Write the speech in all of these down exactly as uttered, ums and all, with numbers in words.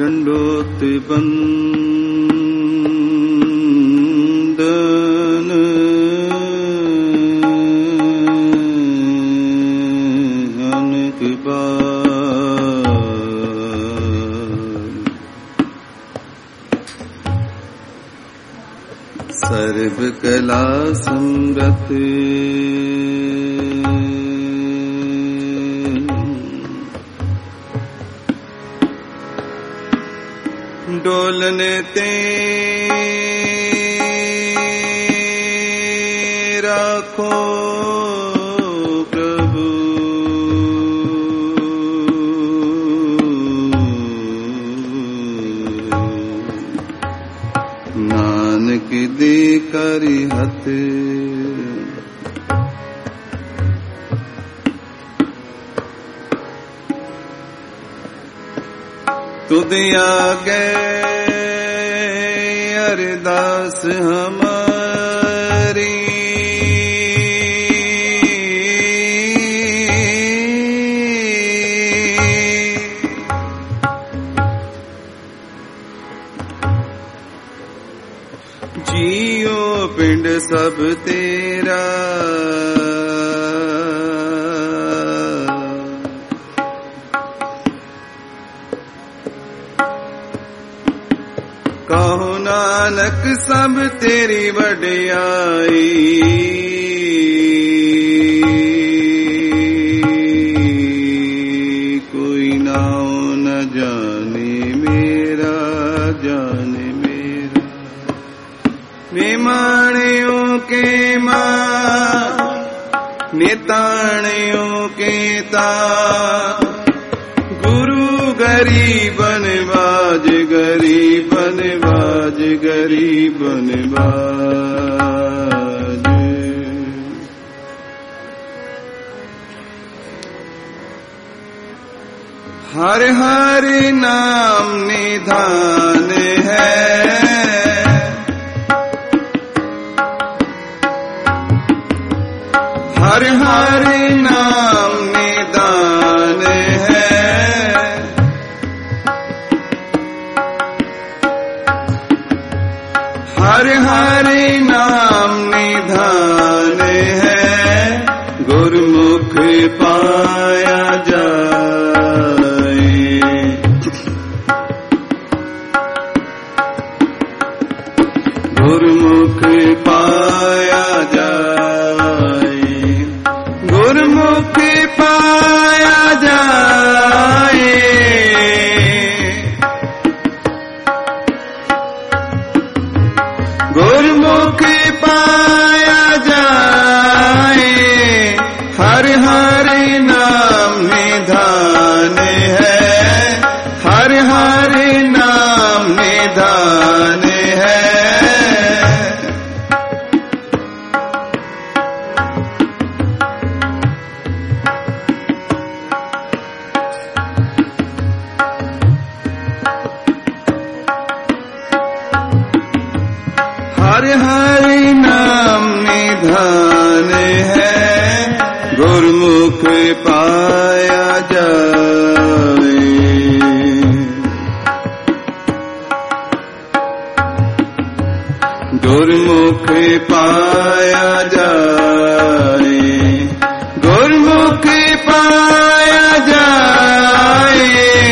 दंडोत बंदन अनक बार सर्व कला समृत डोलने तेरा खो प्रभु नानक दे कर हथ तुद आगे अरदास हमारी जियो पिंड सब तेरा कहो नानक सब तेरी वडियाई कोई नाम न जाने मेरा जाने मेरा निमाणियों के मां निताणियों के ता गुरु गरीबन बाज गरीबन बाज गरीबन बाज हर हर नाम निधान है हर हर नाम निधान है हर हर नाम निधान है गुरमुख पाया जाए गुरमुख पाया जाए गुरमुख पाया जाए गुरमुख पाया जाए हर हर नाम निधान है हर हर नाम निधान है हर हर नाम निधान है गुरमुख पाया जाए गुरमुख पाया जाए गुरमुख पाया जाए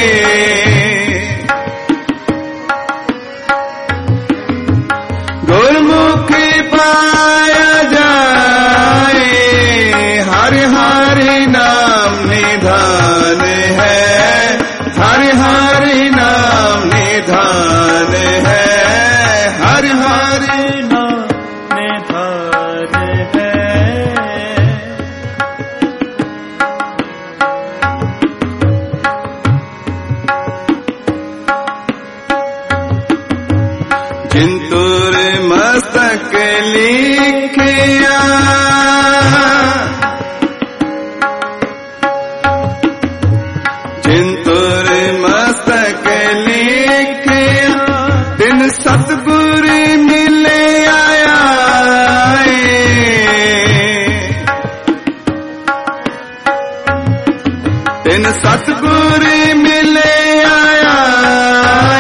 गुरमुख पाया जाए हर हर नाम निधान है हर हर नाम निधान है हर हर नाम निधान है जिंतुर मस्तक लिखिया जिंतुर मस्तक लिखिया तिन सतगुर मिले आया तिन सतगुर मिले आया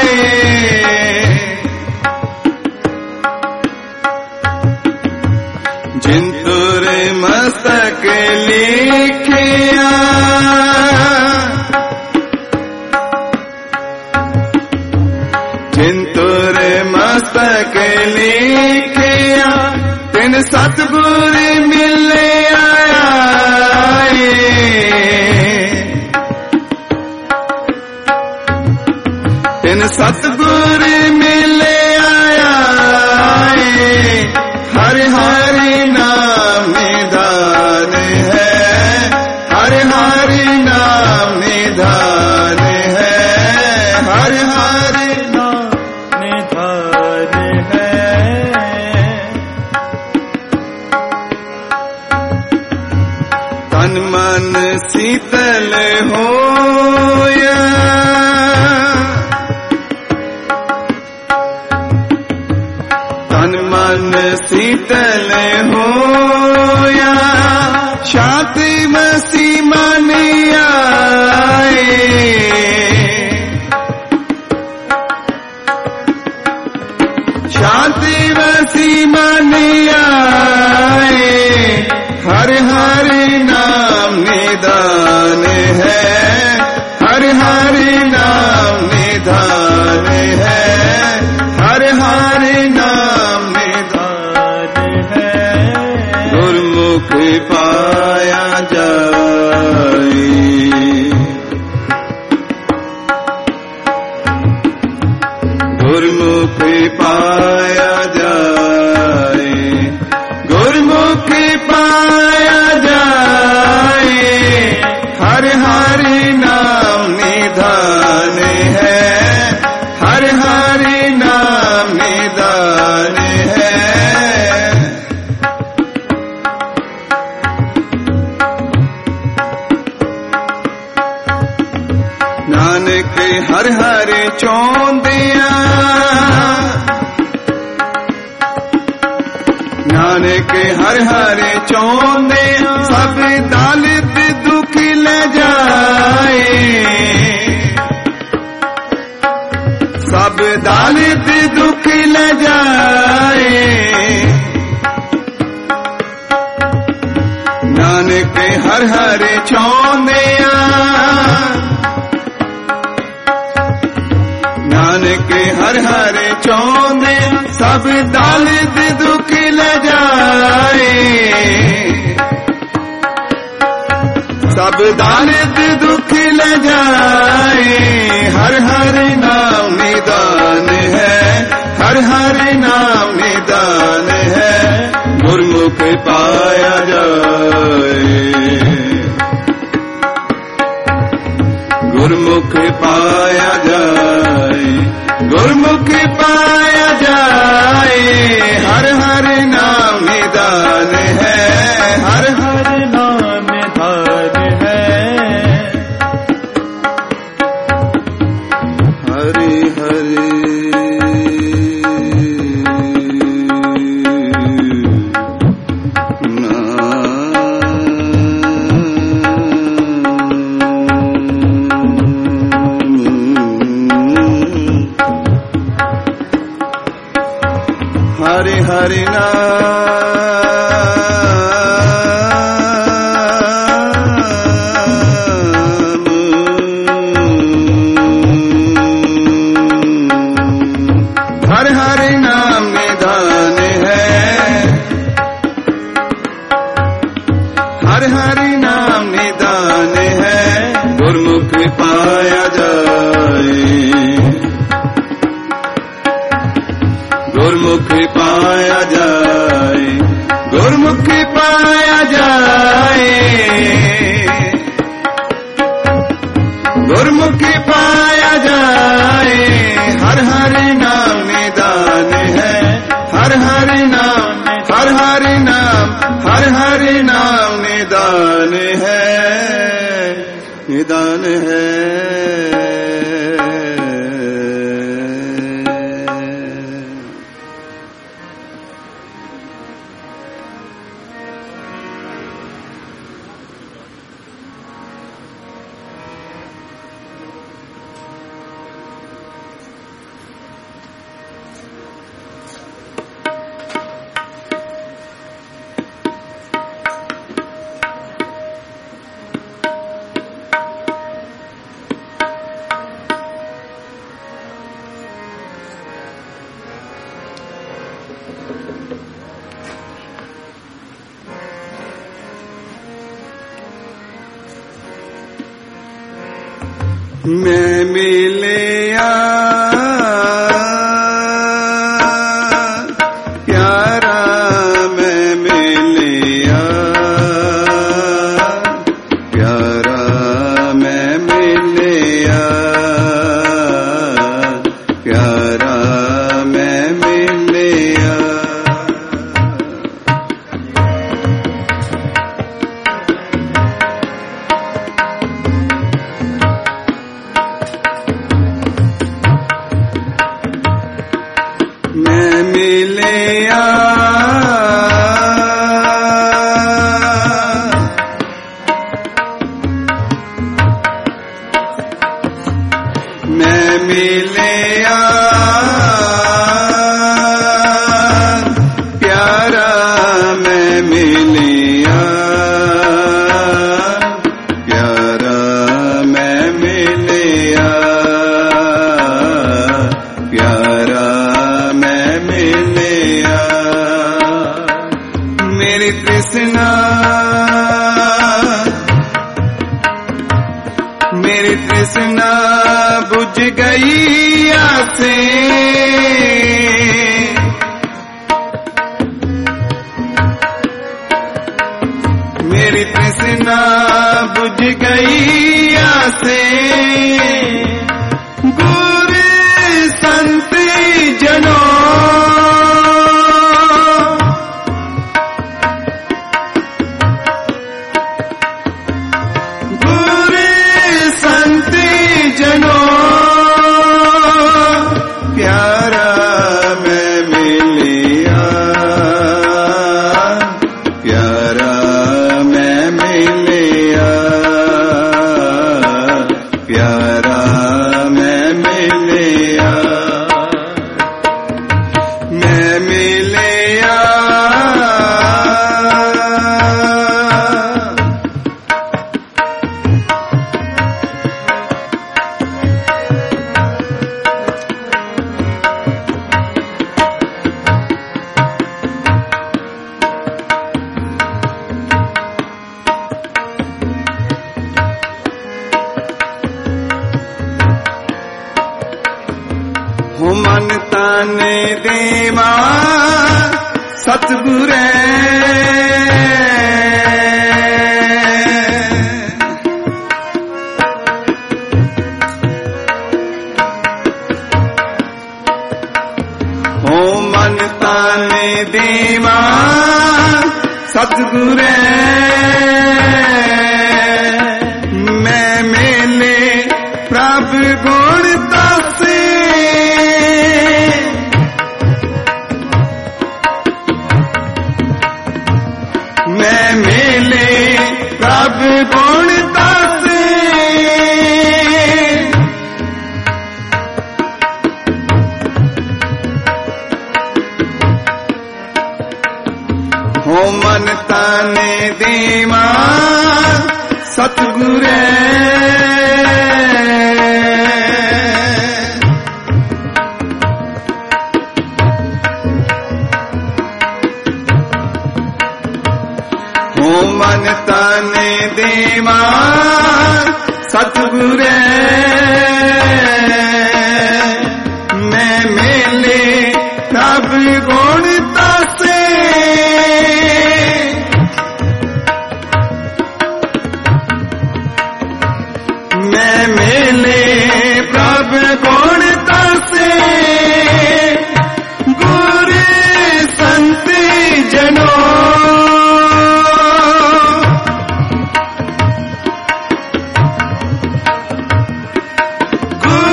जिंतुर मस्तक लिखिया जिंतुर मस्तक लिखिया तिन सतगुर मिले आए तिन सतगुर मिले आए हरि हरि नाम निधान है हरि हरि नाम निधान है हरि हरि नाम निधान है तन मन शीतल होया तन मन शीतल होया शांति मसी मन आए शांति मसी मन आए हरि हरि नाम निधान है हरि हरि नाम निधान है हरि हरि नाम निधान है गुरमुख पाया जाए गुरमुख पाया जाए गुरमुख पाया जाए हरि हरि नाम निधान है हरि हरि नाम निधान है नानक हर हर चौंदिया नानक हर हर चौंदे सब दालित दुख ले जाए सब दालित दुख ले जाए नानक हर हर चौंदिया नानक हर हर चौंदे सब दालित दुख ले जाए सब दालित दुख ले जाए हर हर नाम निदान है हर हर नाम निदान है गुरमुख पाया जाए गुरमुख पाया जाए गुरमुख पाया जाए हर हर नाम निदान है हर हर नाम निदान है हरि हरि हरि हरि नाम हरि हरि नाम निधान है हरि हरि नाम निधान है गुरमुख पाया जाए गुरमुख पाया जाए गुरमुख पाया जाए गुरमुख पाया जाए हर हरि नाम निदान है हर हरि नाम हर हरि नाम हर हरि नाम निदान है निदान है मैं मिलिया प्यारा मैं मिलिया प्यारा मैं मिलिया प्यारा मैं मिलिया मैं मिलिया मैं मिलिया प्यारा मैं मिलिया प्यारा मैं मिलिया प्यारा मैं मिलिया मेरी तृष्णा मेरी तृष्णा बुझ गई आसे मेरी तृष्णा बुझ गई आसे गुरु संत जनों गुरु संत जनों प्यारा मैं मिलिया प्यारा मैं मिलिया प्यारा मैं मिलिया मैं मिलिया हो मन तन देवा सतगुरे हो मन तन देवा सतगुरे मैं मेले प्रभु गुण तासे मैं मेले प्रभु गुण तासे हो मन तन देवा सतगुरे हो मन तन देवा सतगुरे मैं मेले प्रभु गुण तासे मैं मेले प्रभु गुण तासे गुरु संत जनों गुरु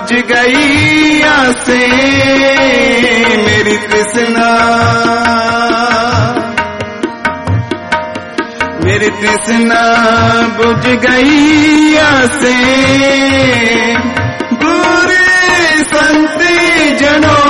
बुझ गई आसे मेरी तृष्णा, मेरी तृष्णा बुझ गई आसे बुरे संत जनों,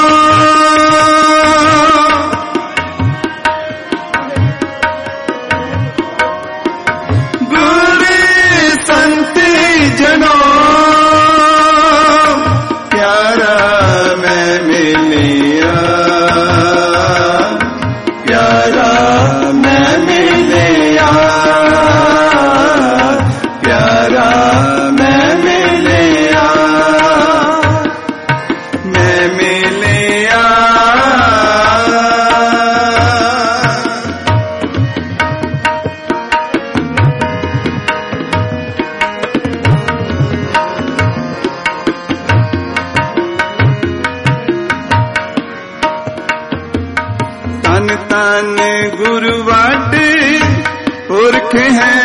तन तन गुरुवाट पुरख है,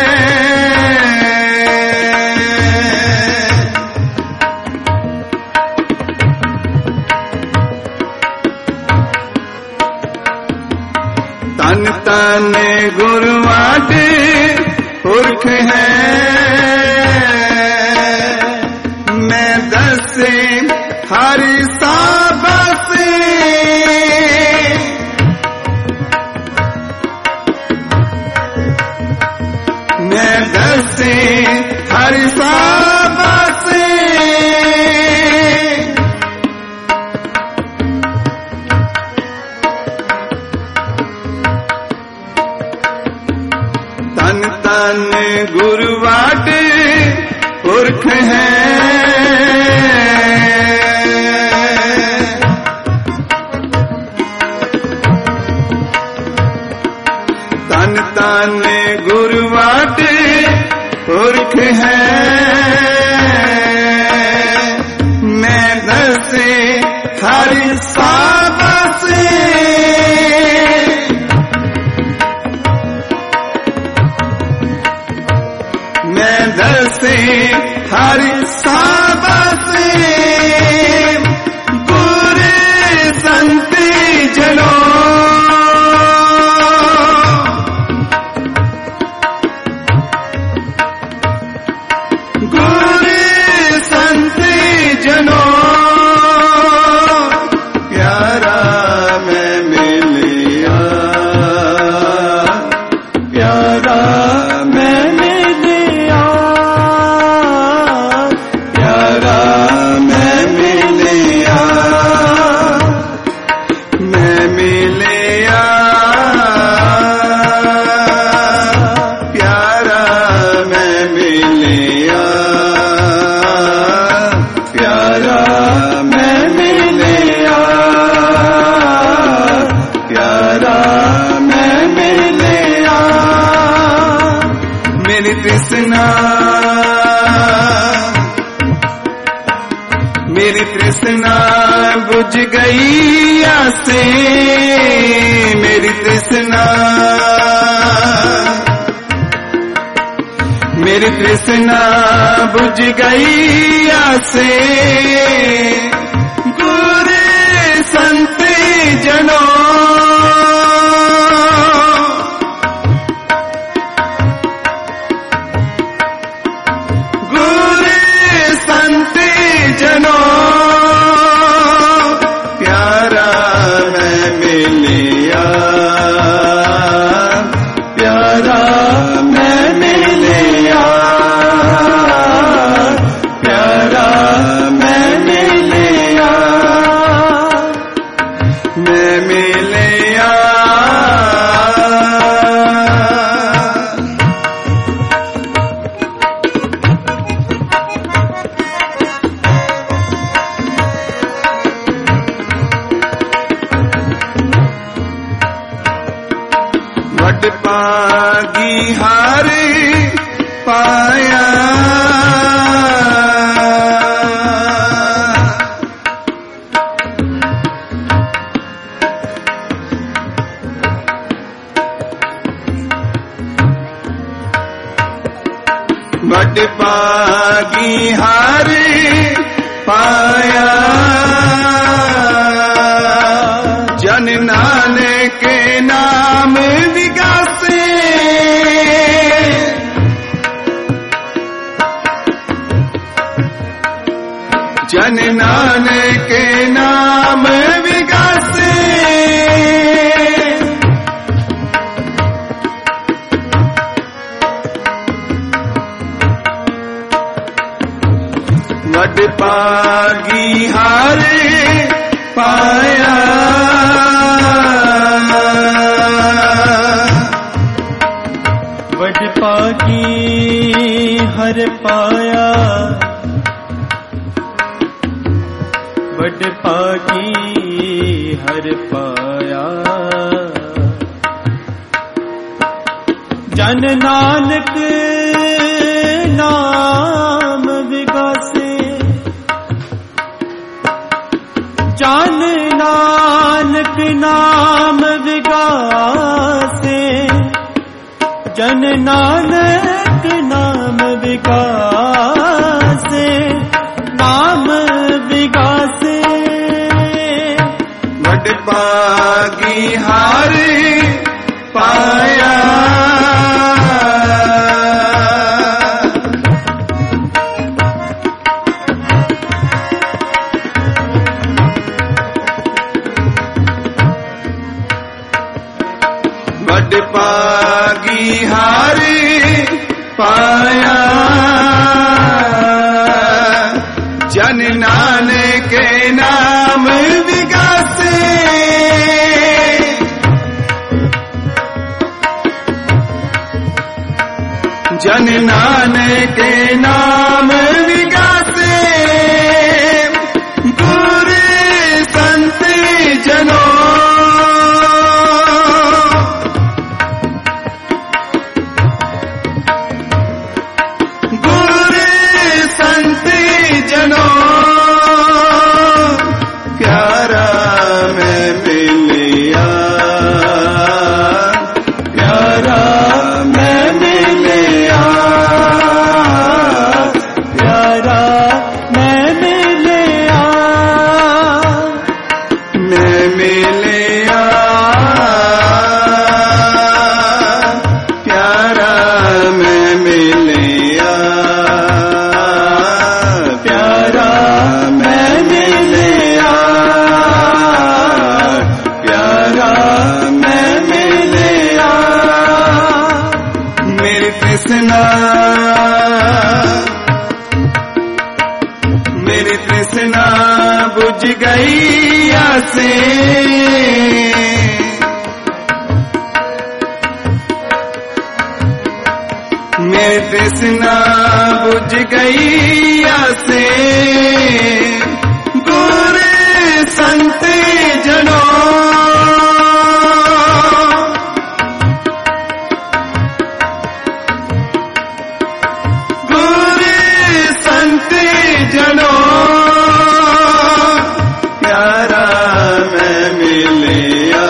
तन तन गुरुवाट पुरख है, मैं दसे हरि साबसे मैं दसे हरि साबसे तन तन गुरुवाट पुरख है, तन तन गुरुवाट पुरख है, मैं दसे हरि साबसे मैं दसे हरि साबसे बुरे संत जनों, तृष्णा मेरी तृष्णा बुझ गई आसे मेरी तृष्णा, मेरी तृष्णा बुझ गई आसे गुरे संत जनों, प्यारा मैं मिलिया, प्यारा मैं मिलिया, प्यारा मैं मिलिया, मैं मिलिया। वड पागी हार पाया, वड पागी हार पाया, जन नानक के नाम विगासे, जन नानक के नाम विगासे, वड पागी हारे पाया, वड पागी हर पाया, वड पागी हर पाया, जन नानक नाम विगासे, जन नानक नाम विगासे, जन नानक नाम विगासे, नाम विगासे, वड पागी हारे पाया, वड पागी हारे पाया, जन नानक के नाम विगासे, जन नानक के नाम विगासे, गुरु संत जनों, प्यारा मैं मिलिया, प्यारा मैं मिलिया, प्यारा मैं मिलिया, मैं मिलिया, प्यारा मैं मिलिया, प्यारा मैं मिलिया, प्यारा मैं मिलिया, मेरी तृष्णा, मेरी तृष्णा बुझ गई आसे, मेरी तृष्णा बुझ गई आसे, गुरु संत जनों, गुरु संत जनों, प्यारा मैं मिलिया,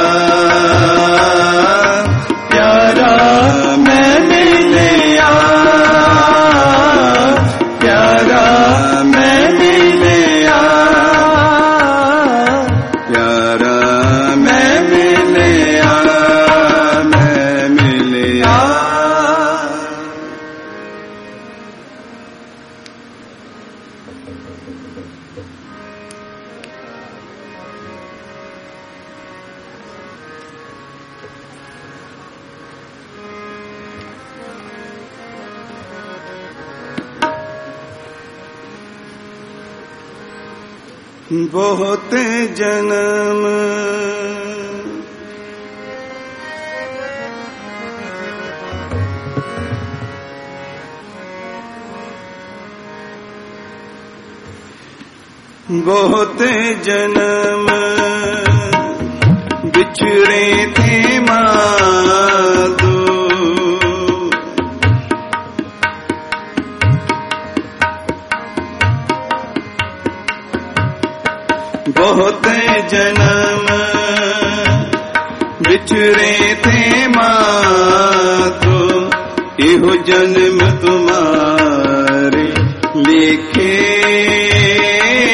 प्यारा मैं मिलिया, प्यारा मैं मिलिया, प्यारा मैं मिलिया, मैं मिलिया। बहुत जन्म बहुत जन्म बिछड़े थे माधो, बहुत जन्म बिछड़े थे माधो, इहो जन्म तुम्हारे लिखे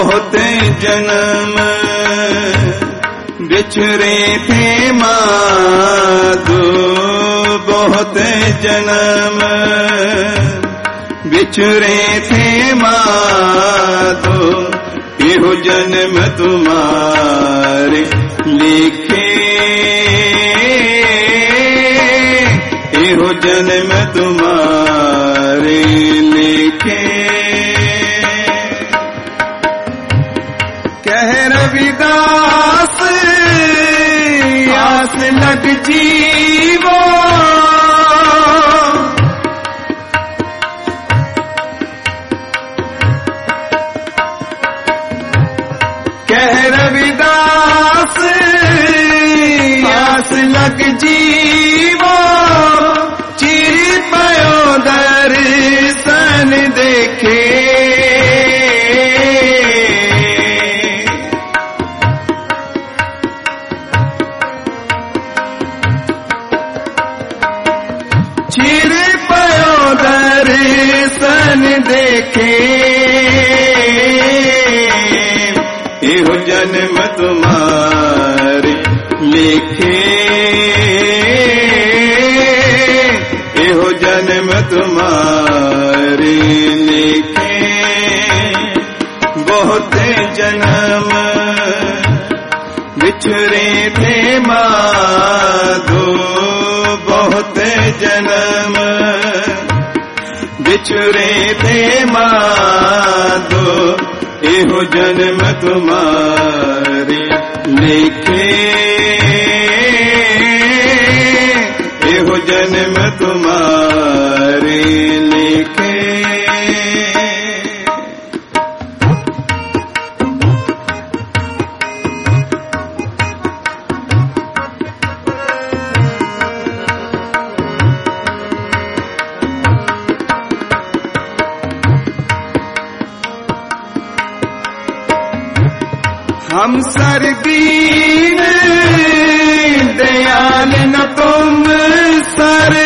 बहुत जन्म बिछड़े थे माधो, बहुत जन्म बिछड़े थे माधो, एहो जन्म तुम्हारे लिखे, एहो जन्म तुम्हारे लिखे। कह रविदास आस लग जीवो, कह रविदास आस लग जीवो, चिर पयो दर्शन देखे, चिर पयो दर्शन देखे, एहो जन्म तुम्हारे लिखे, एहो जन्म तुम्हारे लिखे। बहुत जन्म बिछड़े थे माधो, बहुत जन्म बिछड़े थे माधो, एहो जन्म तुम्हारे लिखे, एहो जन्म तुम्हारे लिखे। हम सरदीन दयाल न तुम सर,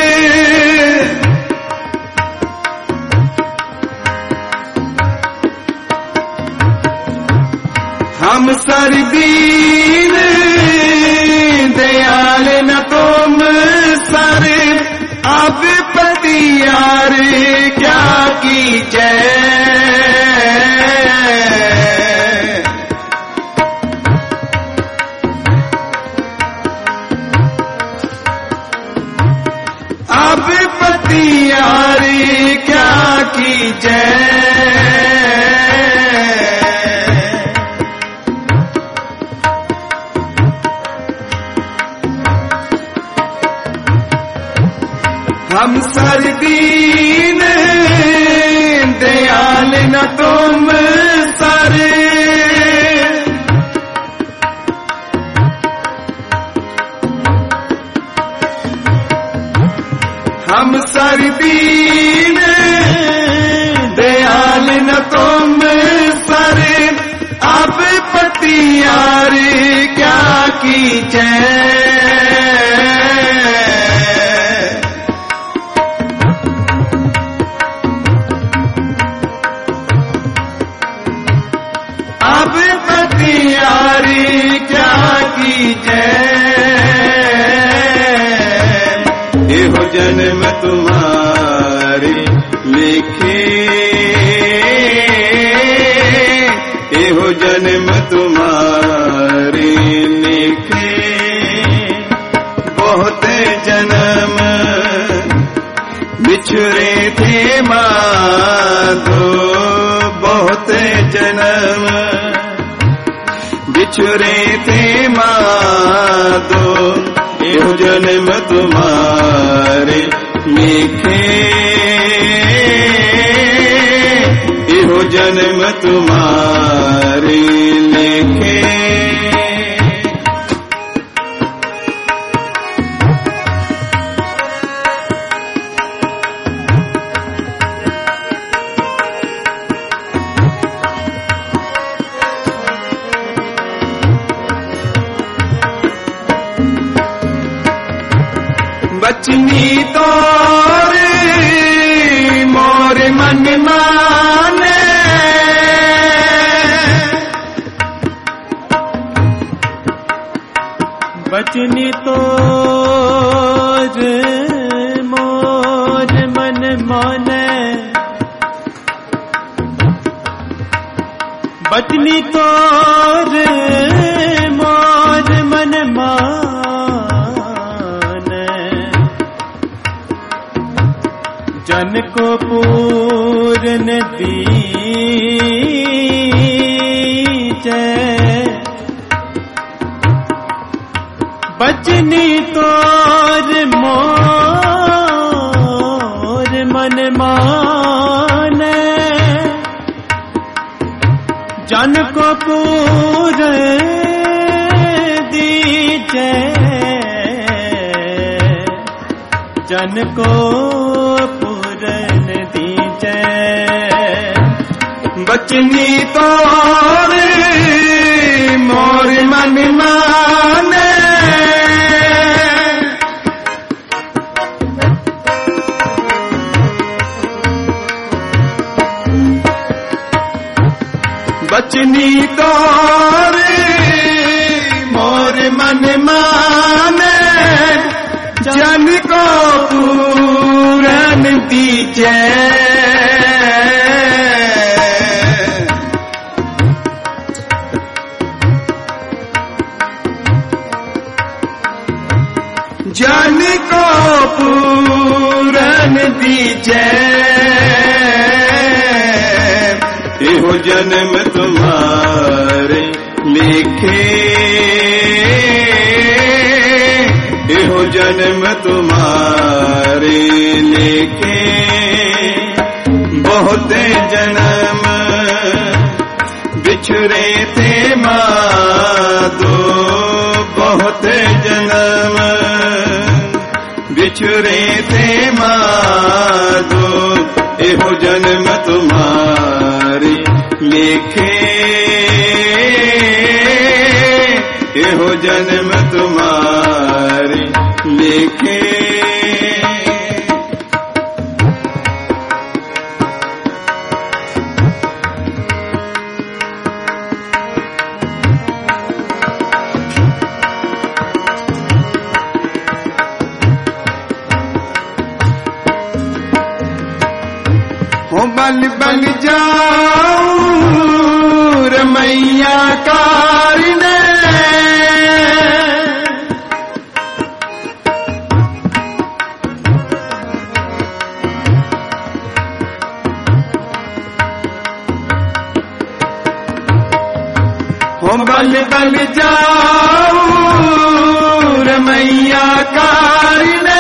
हम सरदीन दयाल न तुम सर, अब पतियार क्या कीजिए, अब पतियारी क्या कीजिए, हम सरदीन दयाल न तुम सर, हम सरदीन दयाल न तुम सर, अब पतियार क्या कीजिए, अब पतियार क्या कीजिए, एहो जन्म तुम्हारे लिखे, एहो जन्म तुम्हारे लिखे। बहुत जन्म बिछड़े थे माधो, बहुत जन्म बिछड़े थे माधो, एहो जन्म तुम्हारे लिखे, एहो जन्म तुम्हारे लिखे। बचनी तोर मोर मन माने, बचनी तोर मोर मन माने, बचनी तोर मोर मन माने, जन को पूरन दीजे, बचनी तोर मोर मन माने, जन को पूर दीजे, जन को पूरन दीजे। बचनी तोर मोर मन माने, बचनी तोर मोर मन माने, जन को पूरन दीजे। जन को पूरन दीजे। एहो जन्म तुम्हारे लिखे, एहो जन्म तुम्हारे लिखे, बहुत जन्म बिछड़े थे माधो, बहुत जन्म बिछड़े थे माधो। एहो जन्म तुम्हारे लिखे, एहो जन्म तुम्हारे लिखे। हो बल बल जाऊं रमैया कारने, हो बल बल जाऊं रमैया कारने,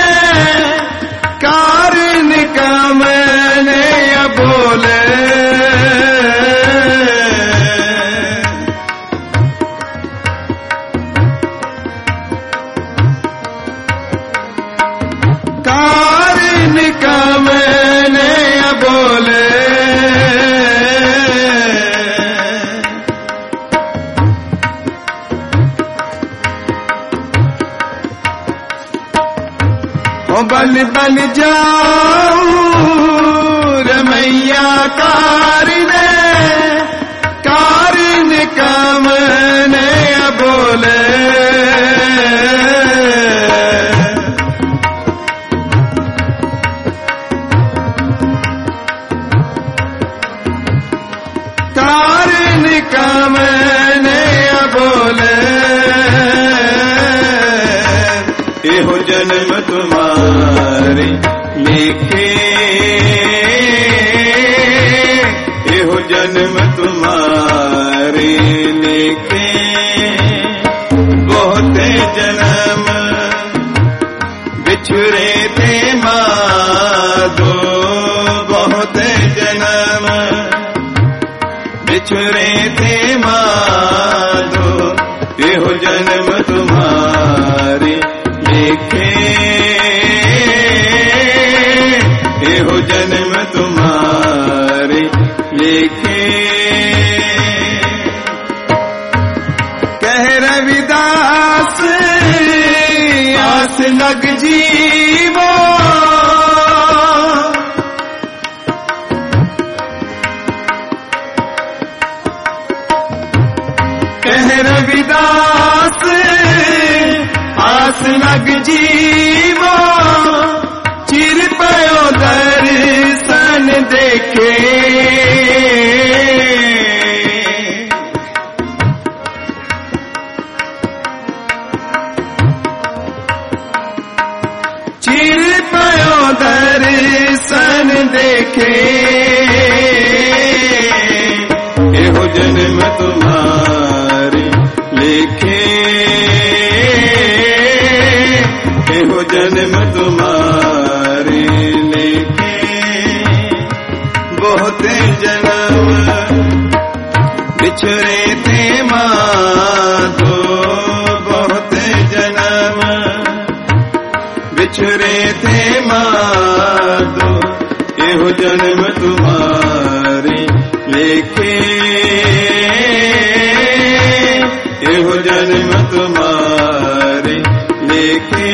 कारण का मैंने बोले, कारण का मैंने बोले। हो बल बल जाऊं रमैया कारने, कारण का मैंने बोले। कारण का मैंने बोले। एहो जन्म तुम्हारे लिखे, एहो जन्म तुम्हारे लिखे, बहुत जन्म बिछड़े थे माधो, बहुत जन्म बिछड़े थे माधो। एहो जन्म तुम्हारे लिखे, एहो जन्म तुम्हारे लिखे। कह रविदास आस लग जीवो, कह रविदास आस लग जीवो चिर पयो दर्शन देखे चिर पयो दर्शन देखे एहो जन्म तुम्हारे लेखे एहो जन्म तुम्हारे लेखे बहुत जन्म बिछड़े थे माधो बहुत जन्म बिछड़े थे माधो एहो जन्म तुम्हारे लेखे एहो जन्म तुम्हारे लेखे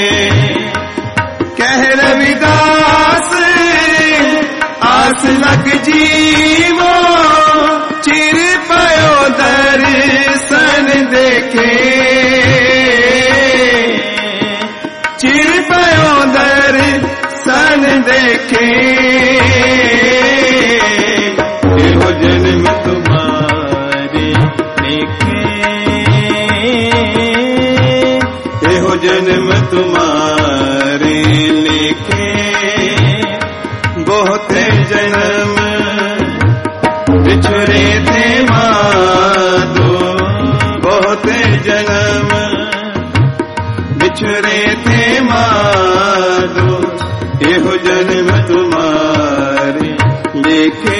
कह रविदास आस लग जीवो चिर पयो दर्शन देखे चिर पयो दर्शन देखे एहो जन्म तुम्हारे लेखे एहो जन्म तुम्हारे लेखे बहुत जन्म बिछड़े थे माधो बहुत जन्म बिछड़े थे माधो एहो जन्म तुम्हारे लेखे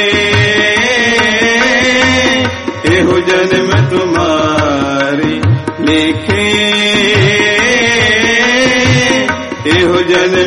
एहो जन्म तुम्हारे लेखे एहो जन्म